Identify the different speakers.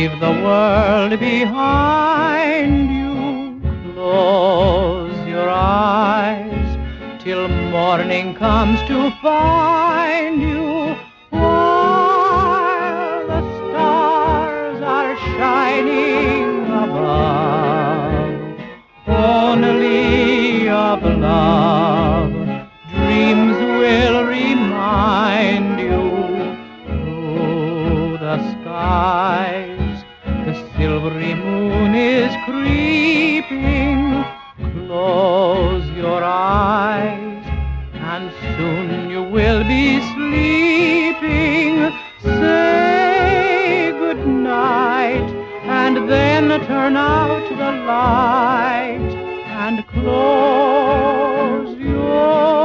Speaker 1: Leave the world behind you. Close your eyes till morning comes to find you, while the stars are shining above. Only of love dreams will remind you. Through the skies the silvery moon is creeping. Close your eyes and soon you will be sleeping. Say good night and then turn out the light and close your